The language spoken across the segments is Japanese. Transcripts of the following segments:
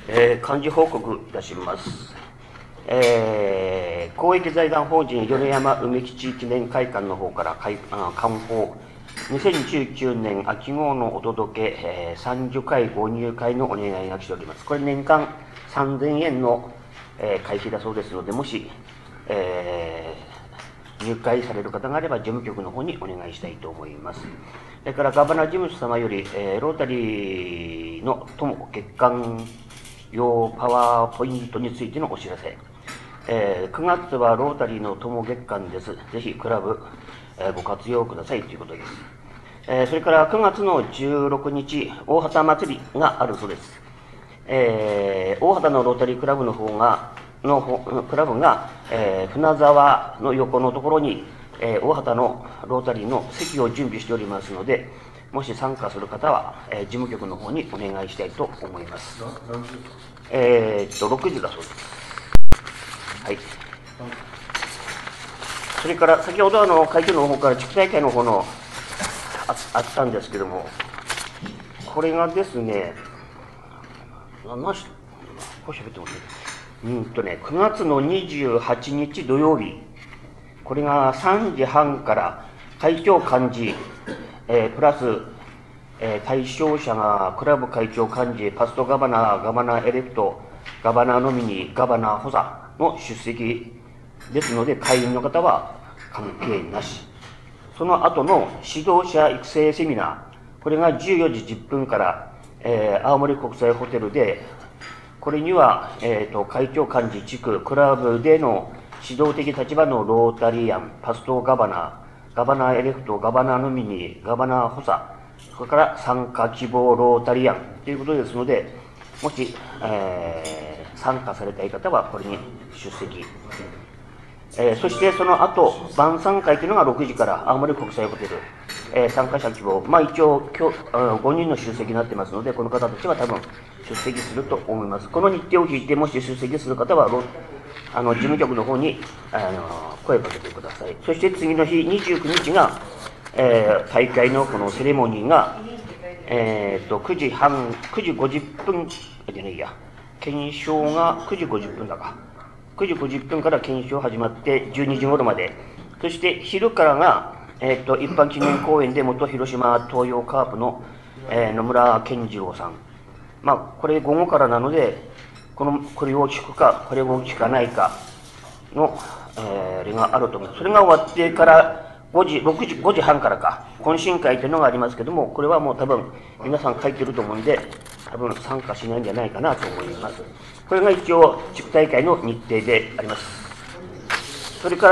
幹事報告いたします。公益財団法人米山梅吉記念会館の方から官報2019年秋号のお届け、30回ご入会のお願いが来ております。これ年間3000円の、会費だそうですので、もし、入会される方があれば事務局の方にお願いしたいと思います。それからガバナ事務所様より、ロータリーの友月間用パワーポイントについてのお知らせ。9月はロータリーの友月間です。ぜひクラブ、ご活用くださいということです。それから9月の16日、大畑祭りがあるそうです。大畑のロータリークラブの方が、船沢の横のところに、大畑のロータリーの席を準備しておりますので、もし参加する方は、事務局の方にお願いしたいと思います。6時だそうです。はい。それから先ほど会長の方から地区大会の方のあったんですけども、これがですね、これ喋っても9月の28日土曜日、これが3時半から会長幹事、プラス、対象者がクラブ会長幹事、パストガバナー、ガバナーエレクト、ガバナーノミニー、ガバナー補佐の出席ですので、会員の方は関係なし。その後の指導者育成セミナー、これが14時10分から、青森国際ホテルで、これには、会長幹事地区クラブでの指導的立場のロータリアン、パストガバナー、ガバナーエレクト、ガバナーノミニー、ガバナー補佐、それから参加希望ロータリアンということですので、もし、参加されたい方はこれに出席。そしてその後、晩餐会というのが6時から青森国際ホテル、参加者希望、一応5人の出席になっていますので、この方たちは多分出席すると思います。この日程を聞いて、もし出席する方は、事務局の方に声をかけてください。そして次の日、29日が、大会のこのセレモニーが、9時50分じゃないや、検証が9時50分だか。9時50分から検証始まって12時頃まで。そして昼からが、一般記念公演で元広島東洋カープの、野村健次郎さん。これ午後からなので、これを聞くか、これを聞かないかの、あれがあると思います。それが終わってから5時半からか、懇親会というのがありますけども、これはもう多分皆さん書いてると思うんで、多分参加しないんじゃないかなと思います。これが一応、地区大会の日程であります。それから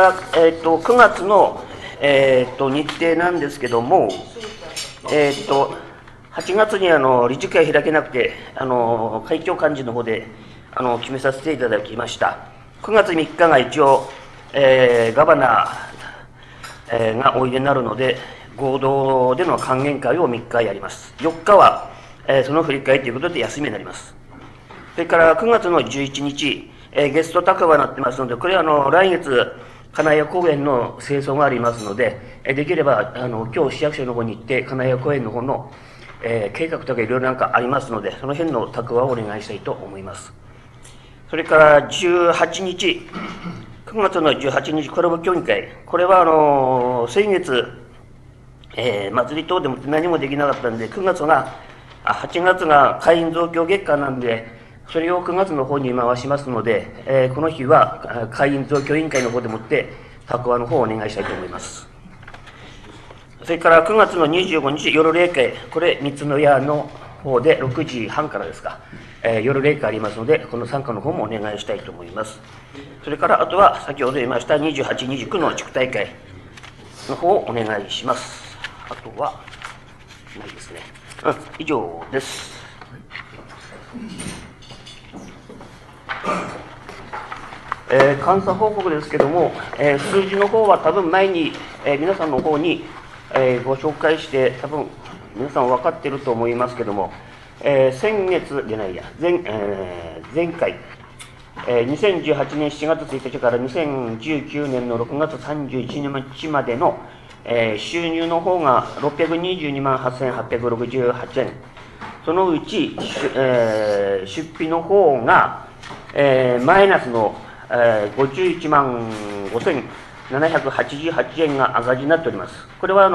、9月の、日程なんですけども、8月に理事会開けなくて、会長幹事の方で決めさせていただきました。9月3日が一応、ガバナー、がおいでになるので、合同での還元会を3日やります。4日は、その振り替えということで休みになります。それから9月の11日、ゲスト高場になってますので、これは来月、金谷公園の清掃がありますので、できれば今日市役所の方に行って、金谷公園の方の、計画とかいろいろなんかありますので、その辺の宅話をお願いしたいと思います。それから18日、9月の18日、クラブ協議会、これは先月、祭り等でも何もできなかったんで、8月が会員増強月間なんで、それを9月の方に回しますので、この日は会員増強委員会の方でもって宅話の方をお願いしたいと思います。それから9月の25日夜例会、これ三つの矢の方で6時半からですか、夜例会ありますので、この参加の方もお願いしたいと思います。それからあとは先ほど言いました28、29の地区大会の方をお願いします。あとはないですね。以上です。監査報告ですけども、数字の方は多分前に、皆さんの方に、ご紹介して、多分皆さん分かっていると思いますけども、先月じゃないや、前回、2018年7月1日から2019年の6月31日までの、収入の方が622万8868円、 そのうち、出費の方が、マイナスの、51万5788円が赤字になっております。これは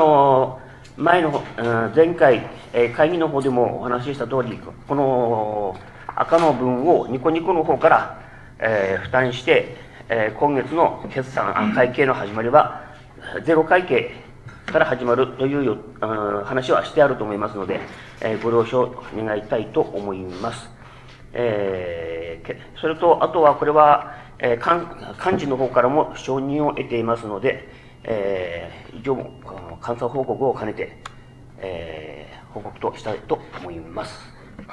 前回、会議の方でもお話しした通り、この赤の分をニコニコの方から、負担して、今月の決算会計の始まりはゼロ会計から始まるという話はしてあると思いますので、ご了承願いたいと思います。それと、あとはこれは、幹事の方からも承認を得ていますので、以上、監査報告を兼ねて、報告としたいと思います。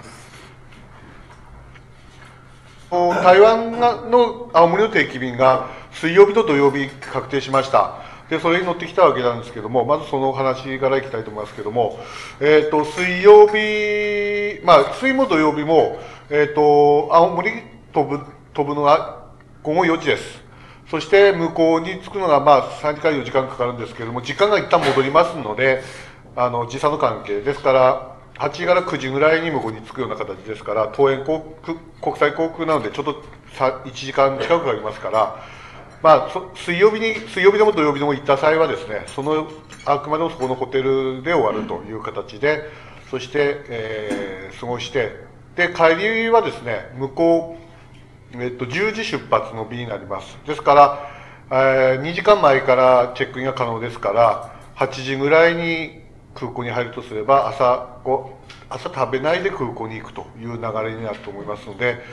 台湾の青森の定期便が水曜日と土曜日確定しました。で、それに乗ってきたわけなんですけども、まずその話からいきたいと思いますけども、水曜日、水も土曜日も、青森飛ぶのが午後4時です。そして向こうに着くのが3時から4時間かかるんですけれども、時間が一旦戻りますので、時差の関係ですから、8時から9時ぐらいに向こうに着くような形ですから、東園国際航空なのでちょっと1時間近くかかりますから、水曜日でも土曜日でも行った際はですね、あくまでもそこのホテルで終わるという形で、そして、過ごして、で、帰りはですね、向こう、10時出発の便になります。ですから、2時間前からチェックインが可能ですから、8時ぐらいに空港に入るとすれば、朝食べないで空港に行くという流れになると思いますので、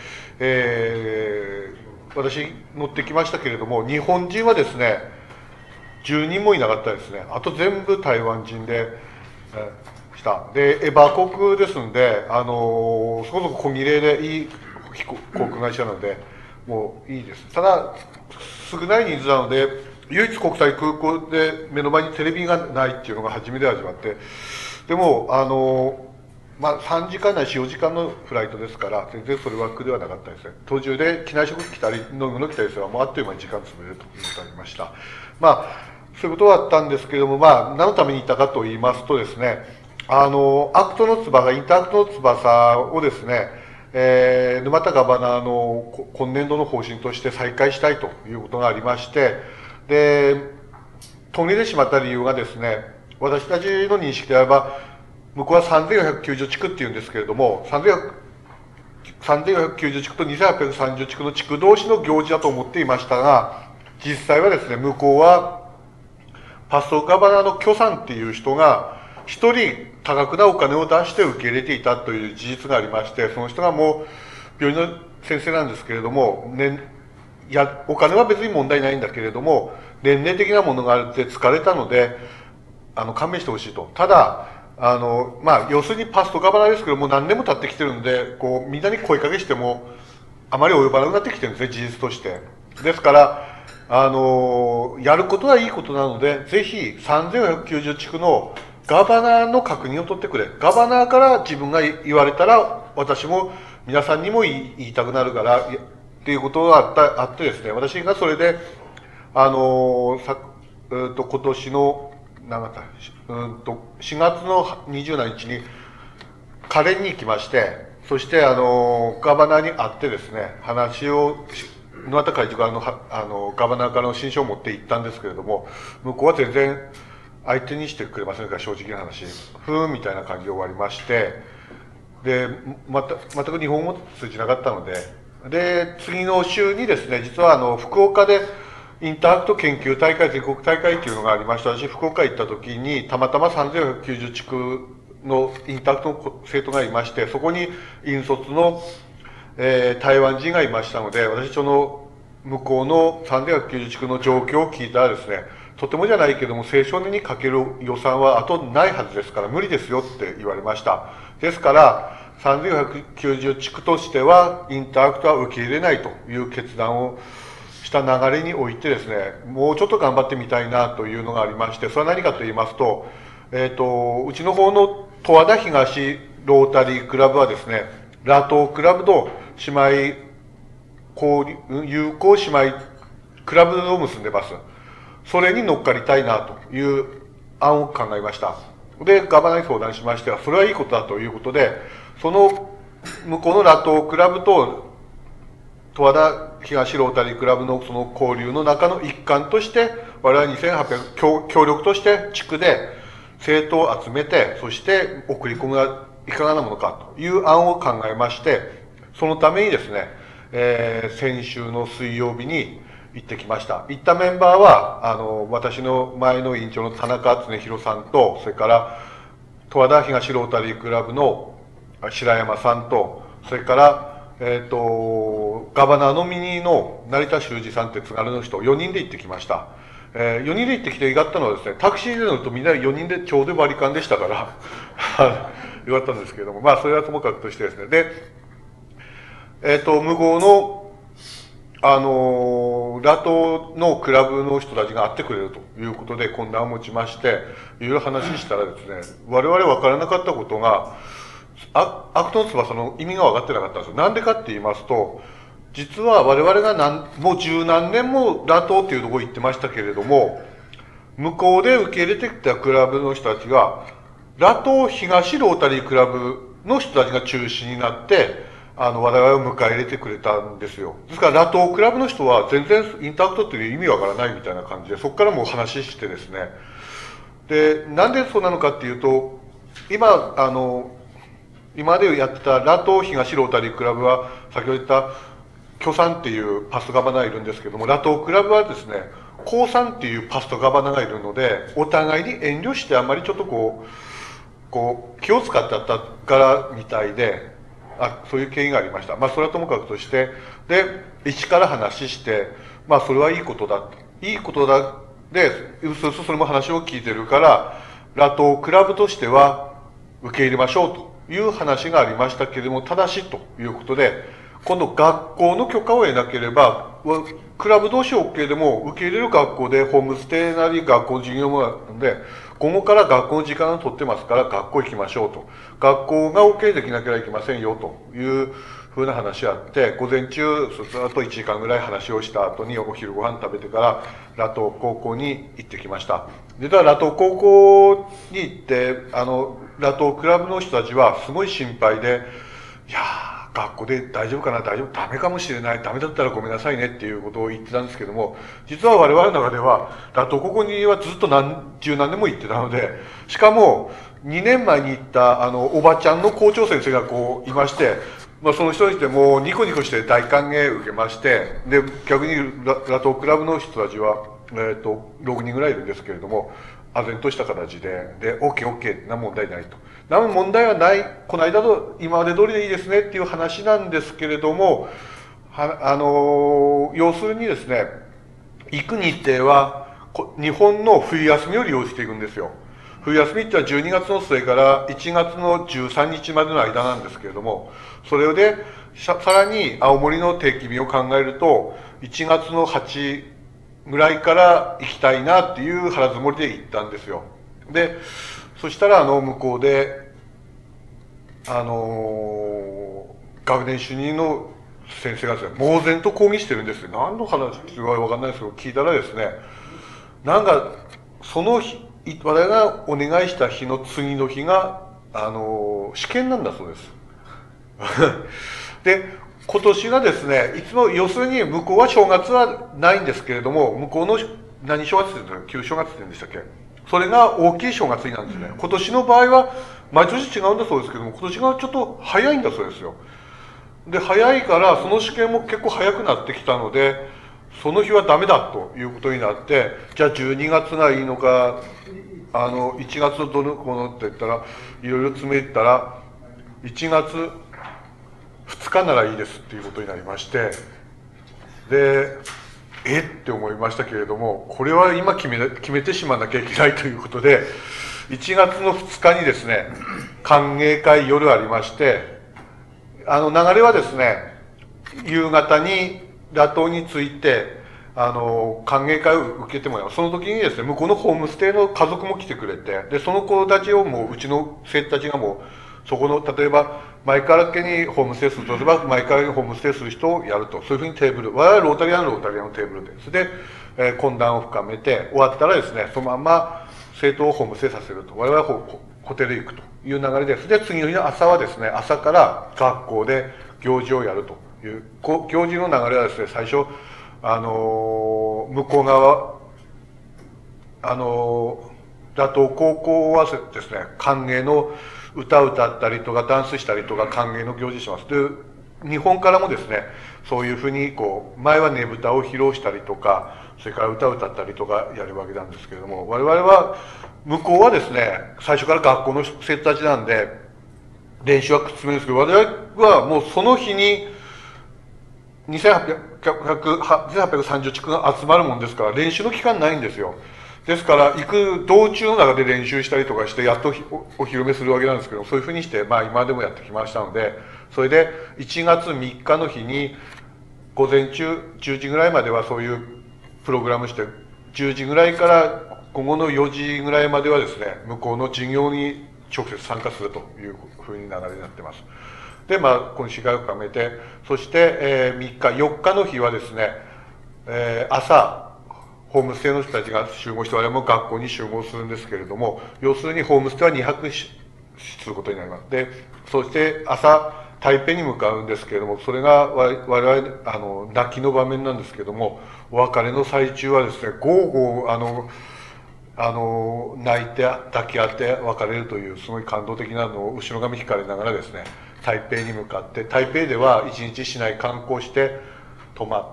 私乗ってきましたけれども、日本人はですね、10人もいなかったですね。あと全部台湾人で、した。で、エバー航空ですんで、そこそこ小切れでいい航空会社なので、もういいです。ただ、少ない人数なので、唯一国際空港で目の前にテレビがないっていうのが初めて始まって、でも、3時間ないし4時間のフライトですから、全然それは苦ではなかったですね。途中で機内食来たり、飲み物来たりすれば、もうあっという間に時間潰れるということがありました。そういうことはあったんですけれども、何のために行ったかと言いますとですね、アクトの翼、インターアクトの翼をですね、沼田ガバナーの今年度の方針として再開したいということがありまして、で、途切れてしまった理由がですね、私たちの認識であれば、向こうは3490地区っていうんですけれども、3490地区と2830地区の地区同士の行事だと思っていましたが、実際はですね、向こうは、パストガバナーの許さんっていう人が、一人多額なお金を出して受け入れていたという事実がありまして、その人がもう病院の先生なんですけれども、お金は別に問題ないんだけれども、年齢的なものがあるって疲れたので、勘弁してほしいと。ただ、要するにパストガバナーですけども、何年も経ってきてるんで、みんなに声かけしても、あまり及ばなくなってきてるんですね、事実として。ですから、やることはいいことなので、ぜひ3490地区のガバナーの確認を取ってくれ。ガバナーから自分が言われたら、私も皆さんにも言いたくなるから、っていうことがあってですね、私がそれで、今年の、4月の27日に、カレンに行きまして、そして、ガバナーに会ってですね、話を、沼田会長からガバナーからの新書を持って行ったんですけれども、向こうは全然相手にしてくれませんから、正直な話。みたいな感じで終わりまして、で、全く日本語通じなかったので、で、次の週にですね、実は福岡で、インターアクト研究大会、全国大会っていうのがありましたし、福岡行った時に、たまたま3490地区のインターアクトの生徒がいまして、そこに引率の、台湾人がいましたので、私その向こうの390地区の状況を聞いたらですね、とてもじゃないけども、青少年にかける予算はあとないはずですから無理ですよって言われました。ですから、3490地区としては、インターアクトは受け入れないという決断をした流れにおいてですね、もうちょっと頑張ってみたいなというのがありまして、それは何かと言いますと、うちの方の十和田東ロータリークラブはですね、ラトークラブと友好姉妹クラブを結んでます。それに乗っかりたいなという案を考えました。 で、ガバナに相談しましては、それはいいことだということで、その向こうのラトークラブと十和田東ロータリークラブのその交流の中の一環として、我々2800協力として地区で生徒を集めて、そして送り込むがいかがなものかという案を考えまして、そのためにですね、先週の水曜日に行ってきました。行ったメンバーは、私の前の委員長の田中恒弘さんと、それから十和田東ロータリークラブの白山さんと、それからガバナーのミニの成田修二さんって津軽の人、4人で行ってきました。4人で行ってきてよかったのはですね、タクシーで乗るとみんな4人でちょうど割り勘でしたから、よかったんですけれども、まあそれはともかくとしてですね。で、向こうの、ラトのクラブの人たちが会ってくれるということで懇談を持ちまして、いろいろ話したらですね、我々分からなかったことが、アクトの翼の意味が分かってなかったんですよ。なんでかって言いますと、実は我々がもう十何年もラトっていうところ行ってましたけれども、向こうで受け入れてきたクラブの人たちが、ラト東ロータリークラブの人たちが中心になって、我々を迎え入れてくれたんですよ。ですから、ラトクラブの人は全然インターアクトっていう意味わからないみたいな感じで、そこからもう話してですね。で、なんでそうなのかっていうと、今までやってたラト東ロータリークラブは、先ほど言った巨さんっていうパストガバナがいるんですけども、ラトクラブはですね、コウさんっていうパストガバナがいるので、お互いに遠慮してあんまりちょっと気を使ってあったからみたいで、そういう経緯がありました。まあ、それはともかくとして、で、一から話して、まあ、それはいいことだ。いいことだ。で、それも話を聞いてるから、ラトクラブとしては受け入れましょうという話がありましたけれども、ただしということで、今度学校の許可を得なければ、クラブ同士 OK でも受け入れる学校でホームステイなり学校授業もあるので、午後から学校の時間を取ってますから学校行きましょうと。学校が OK できなければいけませんよというふうな話あって、午前中ずっと1時間ぐらい話をした後にお昼ご飯食べてからラト高校に行ってきました。実はラト高校に行って、ラトクラブの人たちはすごい心配で、いやー、学校で大丈夫かな、大丈夫、ダメかもしれない、ダメだったらごめんなさいねっていうことを言ってたんですけども、実は我々の中では、ラトここにはずっと十何年も行ってたので、しかも2年前に行ったおばちゃんの校長先生がいまして、まあその人にしてもうニコニコして大歓迎を受けまして、で、逆にラトクラブの人たちは、6人ぐらいいるんですけれども、唖然とした形で、OK、何問題ないと。何も問題はない、この間と今まで通りでいいですねっていう話なんですけれども、要するにですね、行く日程は、日本の冬休みを利用していくんですよ。冬休みってのは12月の末から1月の13日までの間なんですけれども、それで、さらに青森の定期便を考えると、1月の8ぐらいから行きたいなっていう腹積もりで行ったんですよ。で、そしたら向こうで、学年主任の先生がですね、猛然と抗議してるんですよ。何の話かわかんないですけど、聞いたらですね、なんか、その日、我々がお願いした日の次の日が、試験なんだそうです。で、今年がですね、いつも、要するに向こうは正月はないんですけれども、向こうの何正月って言うんですか、旧正月って言うんでしたっけ、それが大きい正月になるんですね。今年の場合は、毎年違うんだそうですけども、今年がちょっと早いんだそうですよ。で、早いから、その試験も結構早くなってきたので、その日はダメだということになって、じゃあ12月がいいのか、1月のどのこのって言ったら、いろいろ詰めたら、1月2日ならいいですっていうことになりまして、で、って思いましたけれども、これは今決めてしまわなきゃいけないということで、1月の2日にですね、歓迎会夜ありまして、流れはですね、夕方にラトについて、歓迎会を受けてもらう。その時にですね、向こうのホームステイの家族も来てくれて、で、その子たちをもう、うちの生徒たちがもう、そこの、例えば、前からけにホームステイするとすれば、前からにホームステイする人をやると。そういうふうにテーブル、我々ロータリアンのテーブルで。それで、懇談を深めて、終わったらですね、そのまんま生徒をホームステイさせると。我々はホテル行くという流れです。で、次の日の朝はですね、朝から学校で行事をやるという、行事の流れはですね、最初、向こう側、打倒高校はですね、歓迎の歌を歌ったりとか、ダンスしたりとか、歓迎の行事します。で、日本からもですね、そういうふうに、前はねぶたを披露したりとか、それから歌を歌ったりとかやるわけなんですけれども、我々は、向こうはですね、最初から学校の生徒たちなんで、練習はくっつめるんですけど、我々はもうその日に、2830地区が集まるもんですから、練習の期間ないんですよ。ですから、行く道中の中で練習したりとかして、やっとお披露目するわけなんですけど、そういうふうにして、今でもやってきましたので、それで1月3日の日に、午前中、10時ぐらいまではそういうプログラムして、10時ぐらいから午後の4時ぐらいまではですね、向こうの授業に直接参加するというふうに流れになってます。で、今週が深めて、そして、3日、4日の日はですね、朝、ホームステイの人たちが集合して、我々も学校に集合するんですけれども、要するにホームステイは2泊することになります。で、そして朝、台北に向かうんですけれども、それが我々、泣きの場面なんですけれども、お別れの最中はですね、ゴーゴー、泣いて抱き合って別れるという、すごい感動的なのを後ろ髪引かれながらですね、台北に向かって、台北では一日市内観光して、泊まって、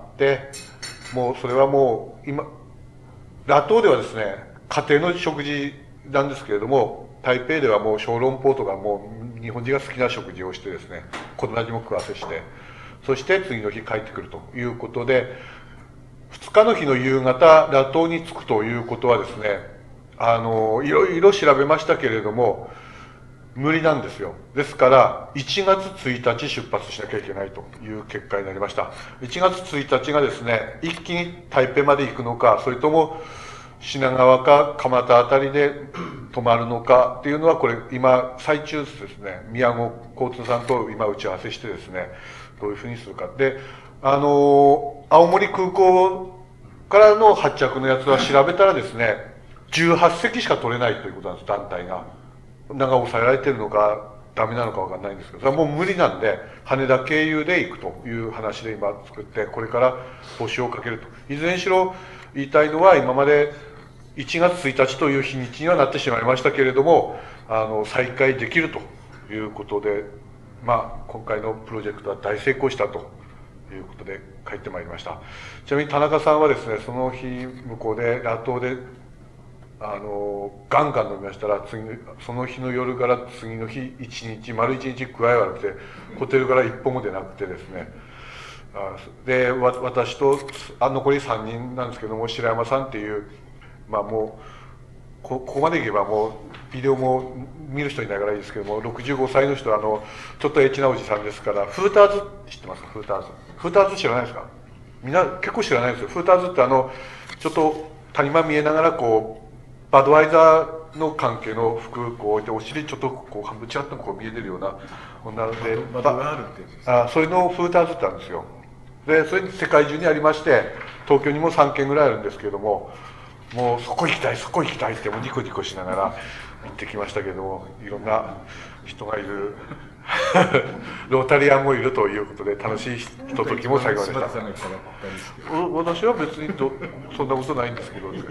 もうそれはもう、ラトーではですね、家庭の食事なんですけれども、台北ではもう小籠包とかもう日本人が好きな食事をしてですね、子供たちも食わせして、そして次の日帰ってくるということで、2日の日の夕方、ラトーに着くということはですね、いろいろ調べましたけれども、無理なんですよ。ですから、1月1日出発しなきゃいけないという結果になりました。1月1日がですね、一気に台北まで行くのか、それとも品川か蒲田あたりで泊まるのかっていうのは、これ今、最中ですね、宮古交通さんと今打ち合わせしてですね、どういうふうにするか。で、青森空港からの発着のやつは調べたらですね、18席しか取れないということなんです、団体が。抑えられてるのかダメなのかわかんないんですけど、それはもう無理なんで、羽田経由で行くという話で今作って、これから募集をかけると。いずれにしろ言いたいのは、今まで1月1日という日にちにはなってしまいましたけれども、再開できるということで、今回のプロジェクトは大成功したということで帰ってまいりました。ちなみに田中さんはですね、その日向こうで、ラトーでガンガン飲みましたら、その日の夜から次の日丸一日具合悪くて、ホテルから一歩も出なくてですね、で、私と残り3人なんですけども、白山さんっていう、もう、ここまでいけばもう、ビデオも見る人いないからいいですけども、65歳の人はちょっとエッチなおじさんですから、フーターズ知ってますか？フーターズ。フーターズ知らないですか？みんな結構知らないですよ。フーターズってちょっと谷間見えながらバドワイザーの関係の服を置いて、お尻ちょっと半分ちらっと見えてるような女で、 バドガールってやつですか？ それのフーターズってあるんですよ。で、それ世界中にありまして、東京にも3軒ぐらいあるんですけれども、もうそこ行きたい、そこ行きたいってもうニコニコしながら行ってきましたけども、いろんな人がいる、ロータリアンもいるということで、楽しいひとときも最後までした。私は別にそんなことないんですけど、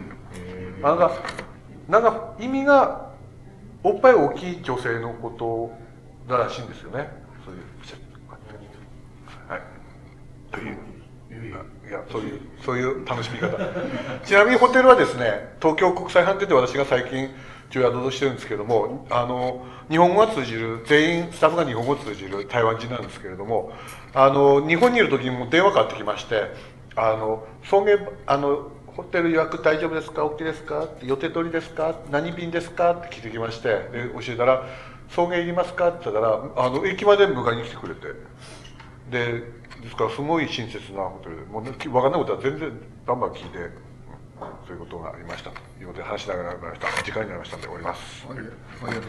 なんか意味がおっぱい大きい女性のことらしいんですよね。そういう、はい。という、そういう楽しみ方。ちなみにホテルはですね、東京国際飯店で私が最近宿をしてるんですけれども、日本語が通じる、全員スタッフが日本語を通じる台湾人なんですけれども、日本にいる時にも電話かかってきまして、送迎、ホテル予約大丈夫ですか？ OK ですか？予定通りですか？何便ですか？って聞いてきまして、で教えたら、送迎いりますか？って言ったら、駅まで迎えに来てくれて、ですからすごい親切なホテルで、もう分かんないことは全然バンバン聞いて、そういうことがありましたということで話しながらなりました。時間になりましたので終わります。 ありがとうございます。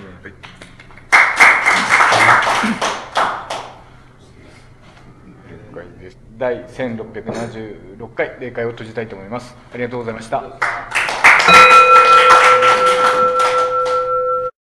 第1676回例会を閉じたいと思います。ありがとうございました。